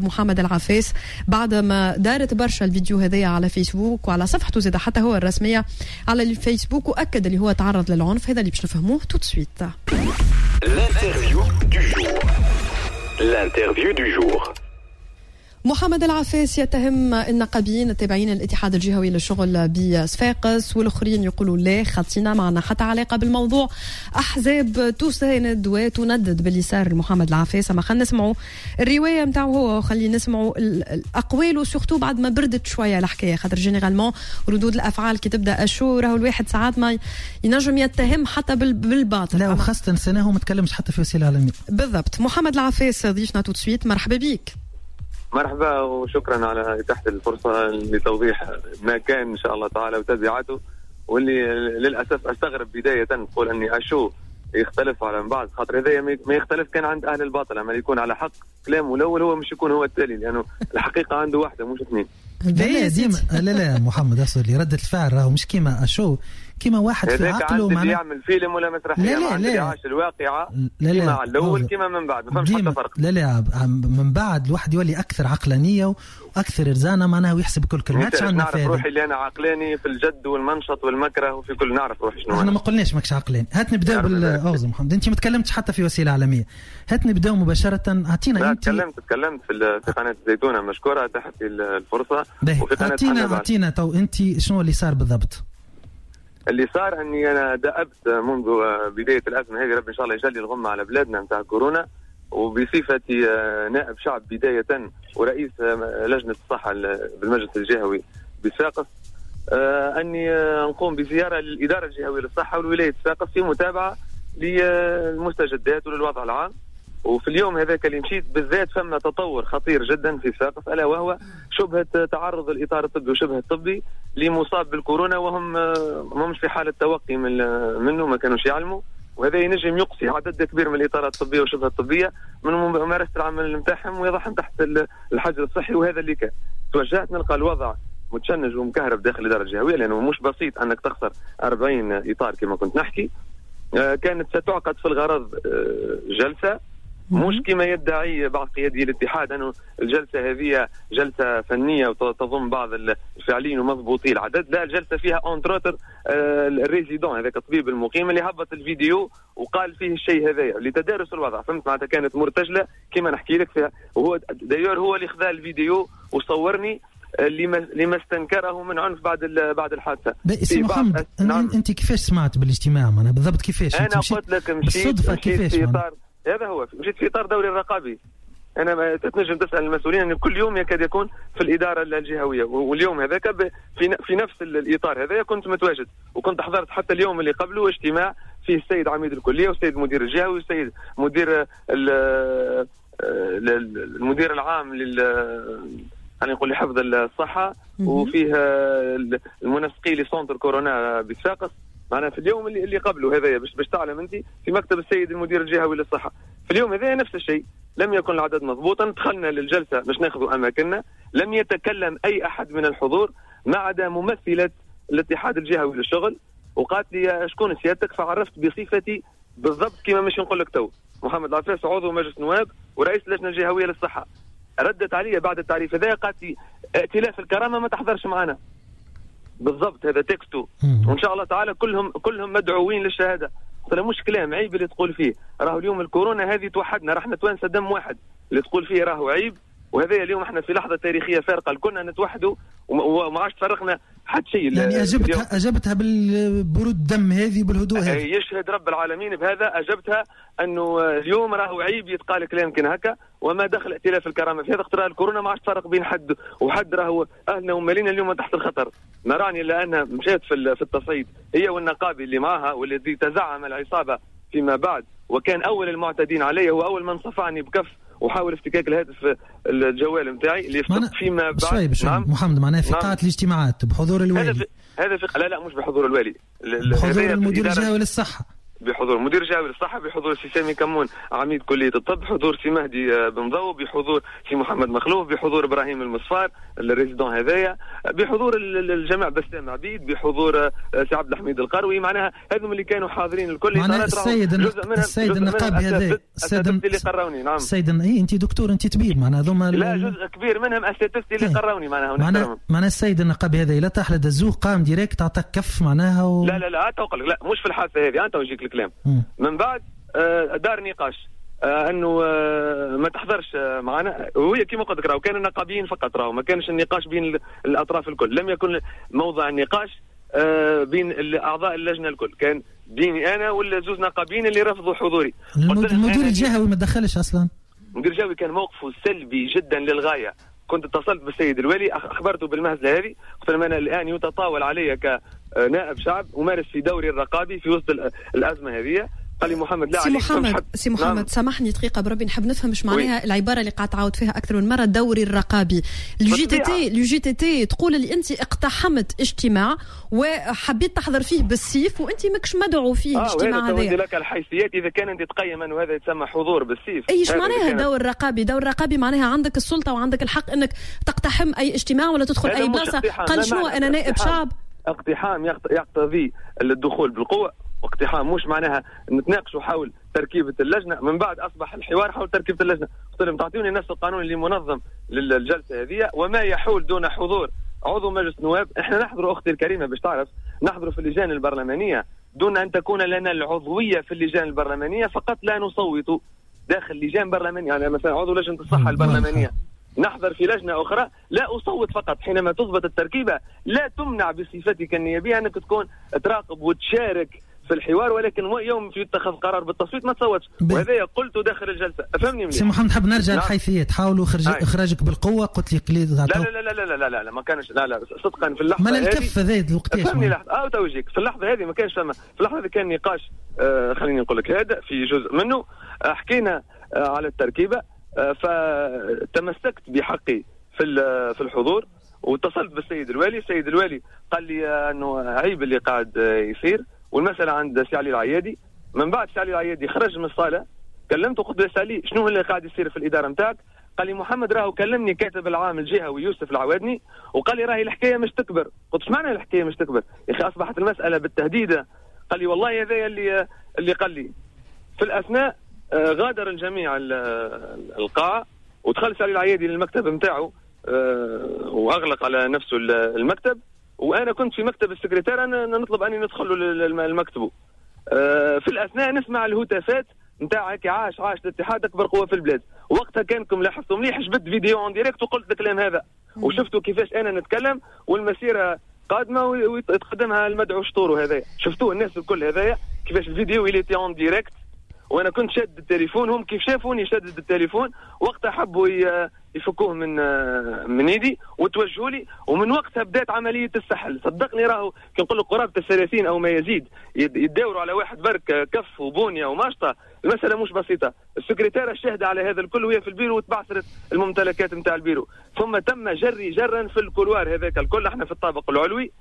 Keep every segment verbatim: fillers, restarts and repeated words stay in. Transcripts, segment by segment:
النائب محمد العفيس بعد ما دارت برشا الفيديو هذايا على فيسبوك وعلى صفحته زاد حتى هو الرسمية على الفيسبوك، وأكد اللي هو تعرض للعنف. هذا اللي باش نفهموه tout de suite. L'interview du jour. L'interview du jour. محمد العفيس يتهم النقابيين التابعين للاتحاد الجهوي للشغل بصفاقس، والآخرين يقولوا لا خطينا معنا حتى علاقة بالموضوع. أحزاب تساند وتندد باليسار محمد العفيس. أما خلينا نسمعوا الرواية متاعه هو، خلينا نسمعوا الأقوال وسورتو بعد ما بردت شوية الحكاية، خاطر جينيرالمون ردود الأفعال كي تبدأ أشو راهو الواحد ساعات ما ينجم يتهم حتى بالباطل. لا وخاصة سنة ما تكلمش حتى في وسيلة إعلامية. بالضبط. محمد العفيس ضيفنا تو سويت، مرحبا بيك. مرحبا وشكرا على إتاحة الفرصة لتوضيح ما كان إن شاء الله تعالى وتبعاته، واللي للأسف أستغرب بداية تقول أني أشو يختلف على من بعض، خاطر هذا ما يختلف كان عند أهل الباطل، أما يكون على حق كلامه الأول هو مش يكون هو التالي، لأنه الحقيقة عنده واحدة مش اثنين. لا ديما لا لا محمد أصل لي ردة الفعل راهو مش كيما أشو كيما واحد في عقله معنا يعمل فيلم ولا مسرحيه. لا لا لا عاش الواقعه كيما على الاول كيما من بعد، ما فهمش حتى فرق. لا لا من بعد الواحد يولي اكثر عقلانيه واكثر رزانه معناها ويحسب كل كلمات. عندنا نعرف روحي اللي انا عقلاني في الجد والمنشط والمكره وفي كل، نعرف روحي شنو. احنا ما قلناش ماكش عقلاني. هات نبداو بالاوز محمد، انت ما تكلمتش حتى في وسيله اعلاميه، هات نبداو مباشره. اعطينا انت. تكلمت تكلمت في في قناه الزيتونه، مشكوره تحت الفرصه. وفي قناه اعطينا اعطينا تو انت شنو اللي صار بالضبط. اللي صار اني انا دأبت منذ بدايه الازمه هذه، ربي ان شاء الله يجلي الغمه على بلادنا نتاع كورونا، وبصفتي نائب شعب بدايه ورئيس لجنه الصحه بالمجلس الجهوي بصفاقس، اني نقوم بزياره للاداره الجهويه للصحه والولايه صفاقس في متابعه للمستجدات وللوضع العام. وفي اليوم هذاك اللي مشيت بالذات فما تطور خطير جدا في صفاقس، الا وهو شبهه تعرض الاطار الطبي وشبه الطبي لمصاب بالكورونا، وهم مش في حاله توقي من منه، ما كانوش يعلموا، وهذا ينجم يقصي عدد كبير من الاطارات الطبيه وشبه الطبيه من ممارسه العمل نتاعهم ويضعهم تحت الحجر الصحي. وهذا اللي كان توجهت نلقى الوضع متشنج ومكهرب داخل الاداره الجهويه، لانه مش بسيط انك تخسر أربعين اطار كما كنت نحكي. كانت ستعقد في الغرض جلسه، مش كما يدعي بعض قيادي الاتحاد أنه الجلسة هذه جلسة فنية وتضم بعض الفاعلين ومضبوطي العدد. لا، الجلسة فيها أونتروتر الريزيدون هذاك الطبيب المقيم اللي هبط الفيديو وقال فيه الشيء هذايا لتدارس الوضع، فهمت معناتها كانت مرتجلة كما نحكي لك فيها. وهو دايور هو اللي خذا الفيديو وصورني لما لما استنكره من عنف بعد بعد الحادثه. سي محمد نعم. انت كيفاش سمعت بالاجتماع معنا بالضبط؟ كيفاش انا قلت لك مشيت كيفاش في اطار هذا هو مشيت في اطار دوري الرقابي. انا ما تنجم تسال المسؤولين ان كل يوم يكاد يكون في الاداره الجهويه، واليوم هذاك في في نفس الاطار هذا كنت متواجد، وكنت حضرت حتى اليوم اللي قبله اجتماع فيه السيد عميد الكليه والسيد مدير الجهوي والسيد مدير المدير العام لل أنا نقول لحفظ الصحة، وفيه المنسقي لسونتر كورونا بصفاقس معنا في اليوم اللي اللي قبله هذا، باش باش تعلم أنت في مكتب السيد المدير الجهوي للصحة. في اليوم هذا نفس الشيء، لم يكن العدد مضبوطا، دخلنا للجلسة باش ناخذ أماكننا، لم يتكلم أي أحد من الحضور ما عدا ممثلة الاتحاد الجهوي للشغل، وقالت لي شكون سيادتك؟ فعرفت بصفتي بالضبط كما مش نقول لك تو محمد العفيس عضو مجلس نواب ورئيس اللجنة الجهوية للصحة. ردت علي بعد التعريف هذا قالت لي ائتلاف الكرامه ما تحضرش معنا بالضبط، هذا تكستو، وان شاء الله تعالى كلهم كلهم مدعوين للشهاده. ترى مش كلام عيب اللي تقول فيه، راهو اليوم الكورونا هذه توحدنا، راح نتوانسى دم واحد، اللي تقول فيه راهو عيب. وهذا اليوم احنا في لحظه تاريخيه فارقه، كنا نتوحدوا وما عادش تفرقنا حد شيء. يعني اجبتها اجبتها بالبرود الدم هذه بالهدوء هذا، يشهد رب العالمين بهذا. اجبتها انه اليوم راهو عيب يتقال كلام كان هكا، وما دخل ائتلاف الكرامه في هذا اختراع الكورونا، ما عادش تفرق بين حد وحد، راهو اهلنا ومالينا اليوم تحت الخطر. نراني الا انها مشات في في التصعيد هي والنقابي اللي معها والذي تزعم العصابه فيما بعد، وكان اول المعتدين علي، هو اول من صفعني بكف وحاول افتكاك الهاتف الجوال نتاعي اللي افتقت فيما بعد. بشوي بشوي نعم. محمد معناه في قاعة الاجتماعات بحضور الوالي، هذا في... هذا في... لا لا مش بحضور الوالي، بحضور المدير الجهوي للصحة. بحضور مدير جهوي للصحة، بحضور سي سامي كمون عميد كلية الطب، بحضور سي مهدي بن ضو، بحضور سي محمد مخلوف، بحضور ابراهيم المصفار الريزيدون هذايا، بحضور الجماعة بسام عبيد، بحضور سي عبد الحميد القروي. معناها هذم اللي كانوا حاضرين الكل. معناها السيد السيد النقابي هذا السيد اللي قراوني. نعم السيد اي انت دكتور انت طبيب، معناها هذوما لا جزء كبير منهم اساتذتي اللي قراوني. معناها معناها معناها السيد النقابي هذا لا تحلى دزوه قام ديريكت عطاك كف معناها و... لا لا لا توقع لك لا مش في الحادثه هذه. انت ويجيك الكلام م. من بعد آه دار نقاش آه انه آه ما تحضرش آه معنا، وهي كما قلت لك راهو كان النقابيين فقط، راهو ما كانش النقاش بين الاطراف الكل، لم يكن موضع النقاش آه بين اعضاء اللجنه الكل، كان بيني انا ولا زوز نقابيين اللي رفضوا حضوري. المدير الجهوي ما دخلش اصلا. المدير الجهوي كان موقفه سلبي جدا للغايه. كنت اتصلت بالسيد الوالي اخبرته بالمهزله هذه، قلت له انا الان يتطاول علي كنائب شعب امارس في دوري الرقابي في وسط الازمه هذه. قال لي محمد لا سي محمد سي محمد نعم. سامحني دقيقه بربي نحب نفهم مش معناها وي. العباره اللي قاعد تعاود فيها اكثر من مره دوري الرقابي. الجي تي تي الجي تي تي تقول اللي انت اقتحمت اجتماع وحبيت تحضر فيه بالسيف وانت ماكش مدعو فيه آه الاجتماع هذا. وهذا لك الحيثيات اذا كان انت تقيم انه هذا يتسمى حضور بالسيف. ايش معناها دور رقابي؟ دور رقابي معناها عندك السلطه وعندك الحق انك تقتحم اي اجتماع ولا تدخل اي بلاصه. قال شنو انا نائب شعب؟ اقتحام يقتضي الدخول بالقوه، واقتحام مش معناها نتناقشوا حول تركيبة اللجنة. من بعد أصبح الحوار حول تركيبة اللجنة. قلت لهم تعطيوني نفس القانون اللي منظم للجلسة هذه، وما يحول دون حضور عضو مجلس نواب. احنا نحضر أختي الكريمة باش تعرف، نحضر في اللجان البرلمانية دون أن تكون لنا العضوية في اللجان البرلمانية، فقط لا نصوت داخل لجان برلمانية. يعني مثلا عضو لجنة الصحة البرلمانية نحضر في لجنة أخرى لا أصوت فقط. حينما تضبط التركيبة لا تمنع بصفتك النيابية أنك تكون تراقب وتشارك في الحوار، ولكن يوم في اتخاذ قرار بالتصويت ما تصوتش. وهذا قلت داخل الجلسه. افهمني مليح. سي محمد حاب نرجع للحيثيات. حاولوا خرج اخراجك بالقوه. قلت لي قليل. لا لا لا لا لا لا لا ما كانش. لا لا صدقا في اللحظه هذه ما الكف هذا وقتاش. افهمني لحظه اه توجيك. في اللحظه هذه ما كانش فما. في اللحظه هذه كان نقاش آه خليني نقول لك هذا في جزء منه آه حكينا آه على التركيبه آه فتمسكت بحقي في في الحضور، واتصلت بالسيد الوالي. السيد الوالي قال لي آه انه عيب اللي قاعد آه يصير، والمسألة عند سي علي العيادي. من بعد سي علي العيادي خرج من الصالة، كلمته قلت له سي علي شنو اللي قاعد يصير في الإدارة نتاعك؟ قال لي محمد راهو كلمني كاتب العام الجهوي يوسف العوادني وقال لي راهي الحكاية مش تكبر. قلت ايش معنى الحكاية مش تكبر؟ يا أخي أصبحت المسألة بالتهديد. قال لي والله هذا اللي اللي قال لي. في الأثناء غادر الجميع القاعة ودخل سي علي العيادي للمكتب نتاعو وأغلق على نفسه المكتب، وانا كنت في مكتب السكرتير انا نطلب اني ندخل المكتب. في الاثناء نسمع الهتافات نتاع هيك عاش عاش الاتحاد اكبر قوه في البلاد. وقتها كانكم لاحظتوا مليح جبت فيديو اون ديريكت وقلت الكلام هذا، وشفتوا كيفاش انا نتكلم والمسيره قادمه ويتقدمها المدعو شطور. هذايا شفتوه الناس الكل هذايا كيفاش الفيديو اللي تي اون ديريكت، وانا كنت شاد التليفون. هم كيف شافوني شدد التليفون وقتها حبوا يفكوه من من ايدي وتوجهوا لي، ومن وقتها بدات عمليه السحل. صدقني راهو كي نقول لك قرابه الثلاثين او ما يزيد يداوروا على واحد برك كف وبونيه وماشطه. المساله مش بسيطه. السكرتيره شاهده على هذا الكل وهي في البيرو وتبعثرت الممتلكات نتاع البيرو، ثم تم جري جرا في الكولوار هذاك الكل. احنا في الطابق العلوي،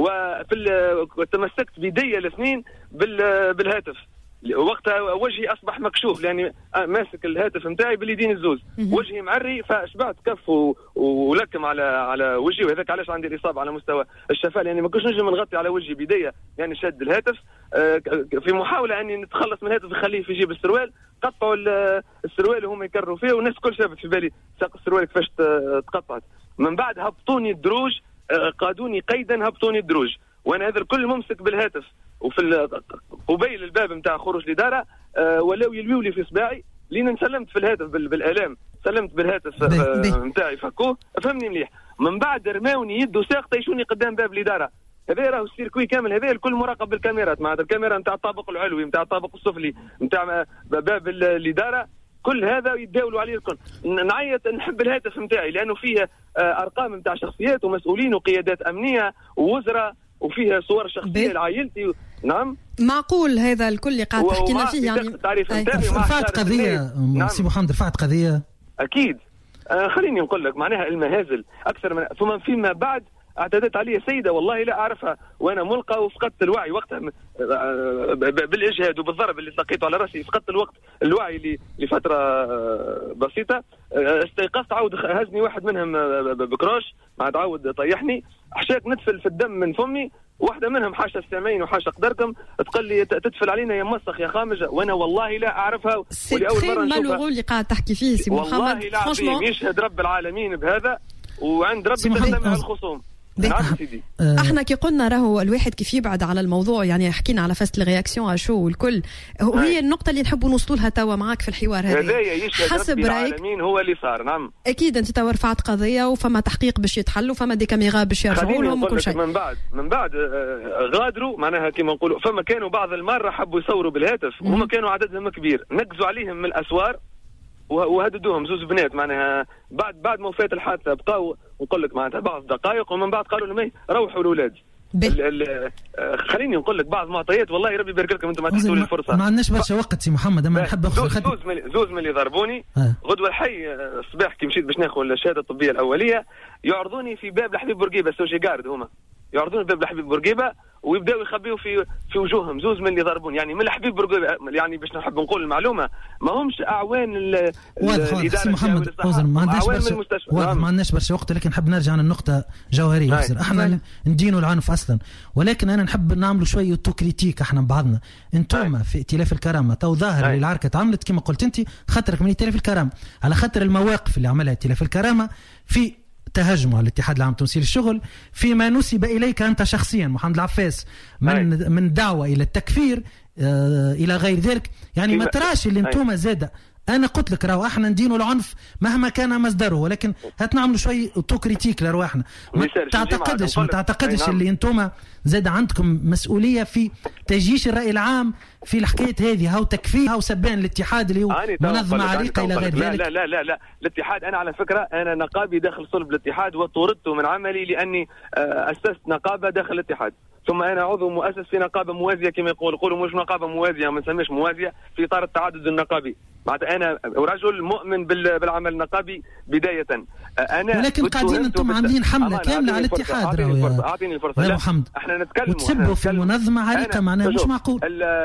وفي تمسكت بيدي الاثنين بالهاتف. وقتها وجهي اصبح مكشوف لاني ماسك الهاتف نتاعي باليدين الزوز، وجهي معري فشبعت كف ولكم على على وجهي، وهذاك علاش عندي الاصابه على مستوى الشفاه لاني ما كنتش نجم نغطي على وجهي بيديا يعني شد الهاتف. في محاوله اني نتخلص من الهاتف نخليه في جيب السروال، قطعوا السروال وهم يكرروا فيه، والناس الكل شافت في بالي ساق السروال كيفاش تقطعت. من بعد هبطوني الدروج، قادوني قيدا هبطوني الدروج، وانا هذا الكل ممسك بالهاتف. وفي قبيل الباب نتاع خروج الاداره أه ولاو يلويوا لي في صباعي لين سلمت في الهاتف بالالام، سلمت بالهاتف نتاعي أه فكوه. فهمني مليح. من بعد رماوني يد وساق طيشوني قدام باب الاداره. هذا راهو السيركوي كامل هذا الكل مراقب بالكاميرات، مع الكاميرا نتاع الطابق العلوي نتاع الطابق السفلي نتاع باب الاداره، كل هذا يتداولوا عليه الكل. نعيط نحب الهاتف نتاعي لانه فيه أه ارقام نتاع شخصيات ومسؤولين وقيادات امنيه ووزراء، وفيها صور شخصيه لعائلتي. نعم معقول هذا الكل اللي قاعد تحكي لنا فيه يعني. رفعت قضيه نعم. سي محمد رفعت قضيه اكيد. آه خليني نقول لك معناها المهازل اكثر من ثم فيما بعد اعتدت علي سيده والله لا اعرفها وانا ملقى وفقدت الوعي وقتها بالاجهاد وبالضرب اللي لقيته على راسي، فقدت الوقت الوعي لفتره بسيطه. استيقظت عاود هزني واحد منهم بكروش ما تعاود طيحني، حشاك نتفل في الدم من فمي. واحدة منهم حاشا السامعين وحاشا قدركم تقول لي تتفل علينا يا موسخ يا خامجة، وانا والله لا اعرفها ولأول مرة نشوفها. اللي قاعد تحكي فيه سي محمد والله العظيم يشهد رب العالمين بهذا، وعند ربي تستمع الخصوم. نعم سيدي. احنا كي قلنا راهو الواحد كيف يبعد على الموضوع، يعني حكينا على فاست الرياكسيون شو والكل، وهي النقطه اللي نحبوا نوصلوا لها توا معاك في الحوار هذا. هذايا يشهد ربي العالمين هو اللي صار. نعم اكيد انت توا رفعت قضيه وفما تحقيق باش يتحلوا، فما دي كاميرا باش يرجعوا لهم وكل شيء. من بعد من بعد غادروا معناها كما نقولوا، فما كانوا بعض المره حبوا يصوروا بالهاتف وهم كانوا عددهم كبير، نقزوا عليهم من الاسوار وهددوهم زوز بنات معناها. بعد بعد ما وفات الحادثه بقاو نقول لك معناتها بعض دقائق، ومن بعد قالوا لهم روحوا الاولاد. خليني نقول لك بعض معطيات والله ربي يبارك لكم انتم ما تحطوا لي الفرصه. ما عندناش برشا وقت سي محمد، اما نحب اخذ زوز من زوز من اللي ضربوني آه. غدوه الحي الصباح كي مشيت باش ناخذ الشهاده الطبيه الاوليه يعرضوني في باب الحبيب بورقيبه، سوشي جارد هما يعرضوني في باب الحبيب بورقيبه ويبداوا يخبيوا في في وجوههم زوز من اللي ضربون، يعني من الحبيب بورقيبه. يعني باش نحب نقول المعلومه ما همش اعوان الاداره سي محمد اوزر، ما عندناش برشا واضح ما عندناش برشا وقت، لكن نحب نرجع للنقطه جوهريه. احنا ندينوا العنف اصلا، ولكن انا نحب نعملوا شويه اوتوكريتيك احنا بعضنا. انتم في ائتلاف الكرامه تو ظاهر اللي العركه تعملت كما قلت انت خاطرك من ائتلاف الكرامه، على خاطر المواقف اللي عملها ائتلاف الكرامه في تهجموا على الاتحاد العام التونسي للشغل، فيما نسب اليك انت شخصيا محمد العفاس من أي. من دعوه الى التكفير آه الى غير ذلك. يعني ما تراش اللي انتم زاده. انا قلت لك راهو احنا ندينوا العنف مهما كان مصدره، ولكن هات نعملوا شويه اوتوكريتيك لرواحنا. ما تعتقدش ما تعتقدش اللي انتم زاد عندكم مسؤوليه في تجيش الراي العام في الحكايه هذه، هاو تكفير هاو سبان الاتحاد اللي هو منظمه عريقه الى غير ذلك. لا لا لا لا لا الاتحاد، انا على فكره انا نقابي داخل صلب الاتحاد وطردت من عملي لاني اسست نقابه داخل الاتحاد، ثم انا عضو مؤسس في نقابه موازيه كما يقول يقولوا مش نقابه موازيه ما نسميش موازيه في اطار التعدد النقابي. معناتها انا رجل مؤمن بالعمل النقابي بدايه. انا ولكن قاعدين انتم عاملين حمله كامله على الاتحاد. اعطيني الفرصه اعطيني الفرصه لا محمد احنا نتكلم وتسبوا في منظمه عريقه معناها مش معقول.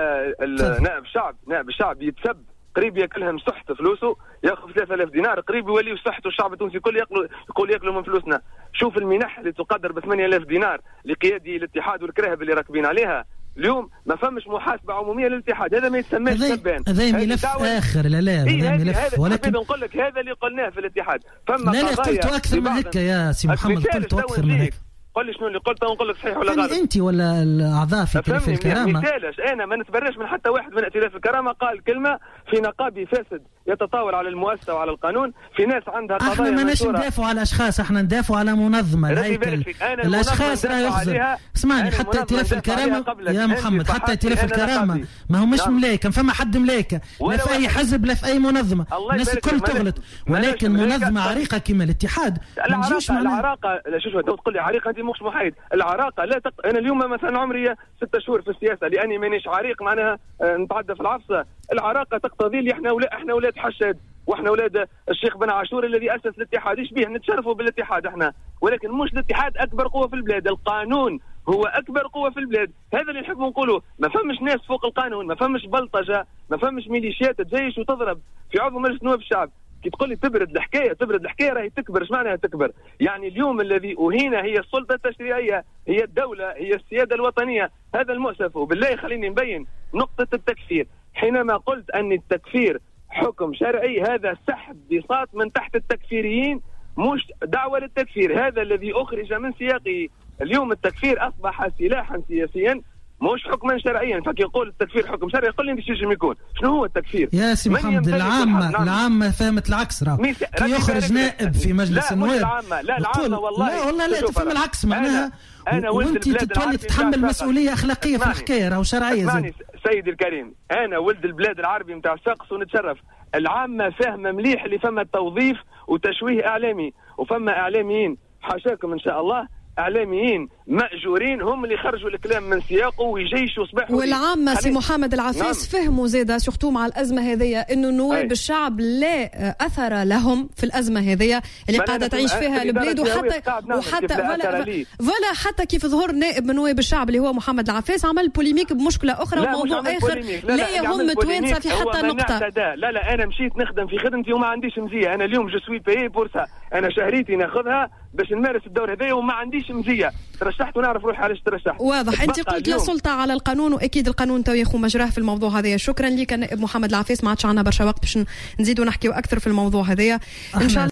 نائب الشعب نائب الشعب يتسب قريب ياكلهم سحت فلوسه، ياخذ ثلاثة آلاف دينار قريب يولي سحته الشعب التونسي كل ياكلوا يقول ياكلوا من فلوسنا. شوف المنح اللي تقدر ب ثمانية آلاف دينار لقيادي الاتحاد والكراهب اللي راكبين عليها اليوم، ما فمش محاسبه عموميه للاتحاد، هذا ما يتسماش سبان. هذا ملف اخر. لا لا هذا ملف، ولكن نقول لك هذا اللي قلناه في الاتحاد. فما لا لا قلت اكثر من هيك يا سي محمد، قلت اكثر من هيك. قل لي شنو اللي قلته ونقول لك صحيح ولا غلط. انت ولا الاعضاء في ائتلاف الكرامه؟ مثالش انا ما نتبرش من حتى واحد من ائتلاف الكرامه قال كلمه في نقابي فاسد يتطاول على المؤسسه وعلى القانون. في ناس عندها قضايا احنا ما ناش ندافعوا على اشخاص، احنا ندافعوا على منظمه الهيكل. الاشخاص راه يخزن. اسمعني حتى ائتلاف الكرامه يا محمد، حتى ائتلاف الكرامه ما هو مش ملايكه، فما حد ملايكه لا في اي حزب لا في اي منظمه، الناس الكل تغلط، ولكن منظمه عريقه كما الاتحاد ما نجيش معنا. العراقه لا شو تقول لي عريقه انت مش محايد. العراقه لا تق... انا اليوم مثلا عمري ستة شهور في السياسه لاني مانيش عريق معناها نتعدى في العفصه. العراقه تقتضي لي احنا ولا احنا اولاد حشاد واحنا اولاد الشيخ بن عاشور الذي اسس الاتحاد. ايش بيه نتشرفوا بالاتحاد احنا، ولكن مش الاتحاد اكبر قوه في البلاد، القانون هو اكبر قوه في البلاد. هذا اللي نحب نقوله. ما فمش ناس فوق القانون، ما فمش بلطجه، ما فمش ميليشيات تجيش وتضرب في عضو مجلس نواب الشعب. كي تقول لي تبرد الحكايه تبرد الحكايه راهي تكبر. ايش معناها تكبر؟ يعني اليوم الذي اهين هي السلطه التشريعيه، هي الدوله، هي السياده الوطنيه. هذا المؤسف. وبالله خليني نبين نقطه التكفير. حينما قلت ان التكفير حكم شرعي، هذا سحب بساط من تحت التكفيريين، مش دعوه للتكفير. هذا الذي اخرج من سياقه. اليوم التكفير اصبح سلاحا سياسيا مش حكما شرعيا. فكي يقول التكفير حكم شرعي قل لي باش يكون شنو هو التكفير؟ يا سي محمد العامة العامة فهمت العكس. راه كي يخرج نائب في مجلس النواب. لا العامة لا العامة والله لا والله لا تفهم العكس معناها. أنا وانت تتولي تتحمل مسؤولية أخلاقية في الحكاية راهو شرعية. اسمعني سيدي الكريم، أنا ولد البلاد العربي نتاع السقس ونتشرف. العامة فاهمة مليح اللي فما توظيف وتشويه إعلامي، وفما إعلاميين حاشاكم إن شاء الله اعلاميين ماجورين هم اللي خرجوا الكلام من سياقه ويجيشوا صباح والعامة سي محمد العفيس نعم. فهموا زيدا سورتو مع الازمه هذه انه نواب الشعب لا اثر لهم في الازمه هذه اللي قاعده تعيش فيها البلاد وحتى وحتى فوالا فوالا حتى كيف ظهر نائب من نواب الشعب اللي هو محمد العفيس عمل بوليميك بمشكله اخرى وموضوع اخر لا, لا يهم توانسه في حتى نقطه. لا لا انا مشيت نخدم في خدمتي وما عنديش مزيه. انا اليوم جو سوي باي بورصه، انا شهريتي ناخذها باش نمارس الدور هذايا وما عنديش مزيه. ترشحت ونعرف روحي علاش ترشحت. واضح. انت قلت لا سلطه على القانون واكيد القانون تو ياخذ مجراه في الموضوع هذا. شكرا لك النائب محمد العفيس. ما عادش عندنا برشا وقت باش نزيدوا نحكيوا اكثر في الموضوع هذايا ان شاء الله.